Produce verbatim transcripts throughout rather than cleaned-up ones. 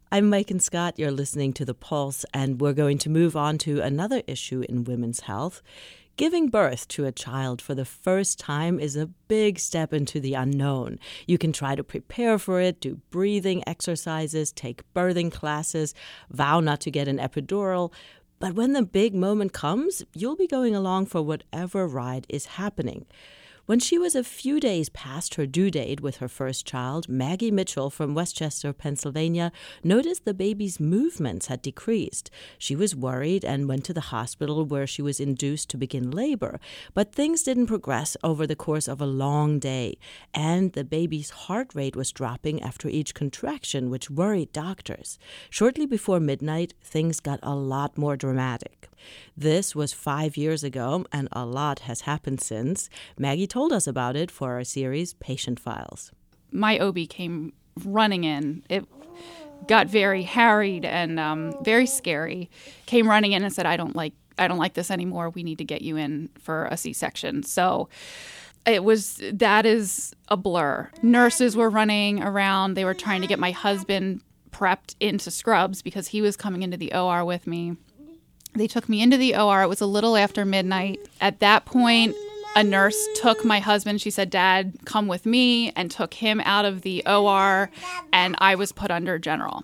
I'm Megan Scott. You're listening to The Pulse, and we're going to move on to another issue in women's health. Giving birth to a child for the first time is a big step into the unknown. You can try to prepare for it, do breathing exercises, take birthing classes, vow not to get an epidural. But when the big moment comes, you'll be going along for whatever ride is happening. When she was a few days past her due date with her first child, Maggie Mitchell from Westchester, Pennsylvania, noticed the baby's movements had decreased. She was worried and went to the hospital where she was induced to begin labor. But things didn't progress over the course of a long day, and the baby's heart rate was dropping after each contraction, which worried doctors. Shortly before midnight, things got a lot more dramatic. This was five years ago, and a lot has happened since. Maggie told us about it for our series, Patient Files. My O B came running in. It got very harried and um, very scary. Came running in and said, "I don't like, I don't like this anymore. We need to get you in for a C-section." So it was, that is a blur. Nurses were running around. They were trying to get my husband prepped into scrubs because he was coming into the O R with me. They took me into the O R. It was a little after midnight. At that point, a nurse took my husband. She said, "Dad, come with me," and took him out of the O R, and I was put under general.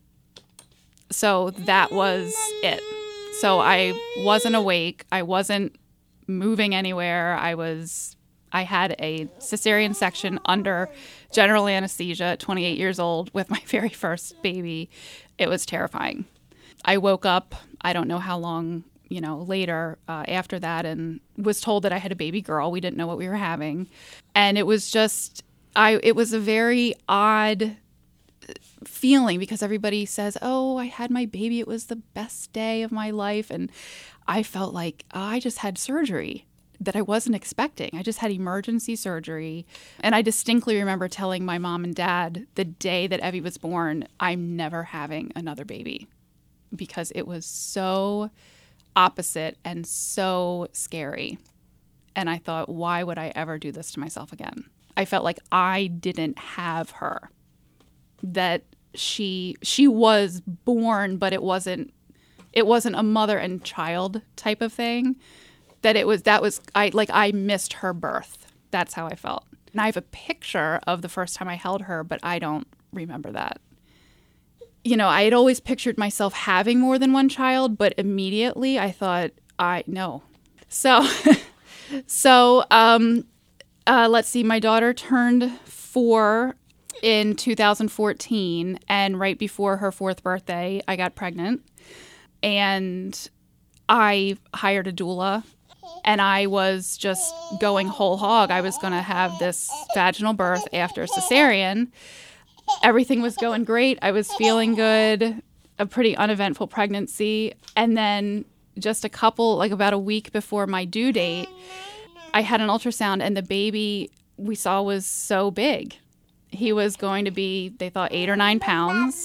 So that was it. So I wasn't awake. I wasn't moving anywhere. I was, I had a cesarean section under general anesthesia at twenty-eight years old with my very first baby. It was terrifying. I woke up, I don't know how long, you know, later uh, after that, and was told that I had a baby girl. We didn't know what we were having. And it was just, I, it was a very odd feeling because everybody says, "Oh, I had my baby. It was the best day of my life." And I felt like oh, I just had surgery that I wasn't expecting. I just had emergency surgery. And I distinctly remember telling my mom and dad the day that Evie was born, "I'm never having another baby," because it was so opposite and so scary. And I thought, why would I ever do this to myself again? I felt like I didn't have her. That she she was born, but it wasn't it wasn't a mother and child type of thing. That it was that was I like I missed her birth. That's how I felt. And I have a picture of the first time I held her, but I don't remember that. You know, I had always pictured myself having more than one child, but immediately I thought, I no. So, so um, uh, let's see. My daughter turned four in two thousand fourteen, and right before her fourth birthday, I got pregnant, and I hired a doula, and I was just going whole hog. I was going to have this vaginal birth after a cesarean. Everything was going great. I was feeling good, a pretty uneventful pregnancy. And then just a couple, like about a week before my due date, I had an ultrasound, and the baby we saw was so big. He was going to be, they thought, eight or nine pounds.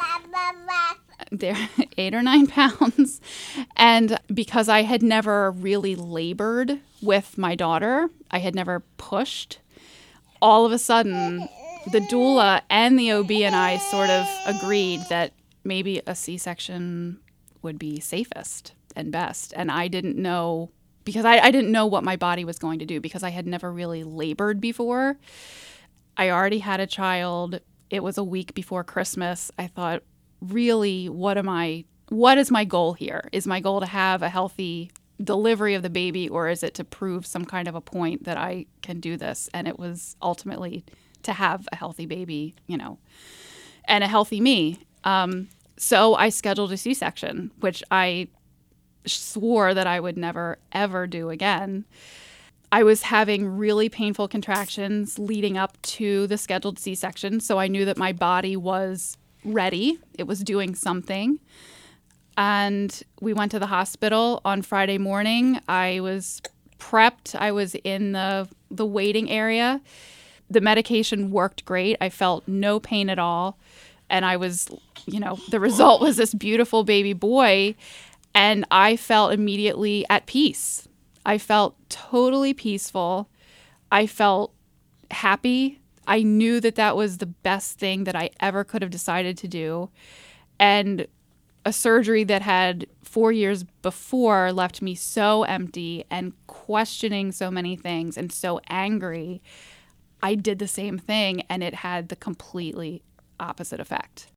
They're eight or nine pounds. And because I had never really labored with my daughter, I had never pushed, all of a sudden the doula and the O B and I sort of agreed that maybe a C-section would be safest and best. And I didn't know, because I, I didn't know what my body was going to do because I had never really labored before. I already had a child. It was a week before Christmas. I thought, really, what am I, what is my goal here? Is my goal to have a healthy delivery of the baby, or is it to prove some kind of a point that I can do this? And it was ultimately to have a healthy baby, you know, and a healthy me. Um, so I scheduled a C-section, which I swore that I would never, ever do again. I was having really painful contractions leading up to the scheduled C-section, so I knew that my body was ready. It was doing something. And we went to the hospital on Friday morning. I was prepped. I was in the the waiting area. The medication worked great. I felt no pain at all. And I was, you know, the result was this beautiful baby boy. And I felt immediately at peace. I felt totally peaceful. I felt happy. I knew that that was the best thing that I ever could have decided to do. And a surgery that had four years before left me so empty and questioning so many things and so angry. I did the same thing, and it had the completely opposite effect.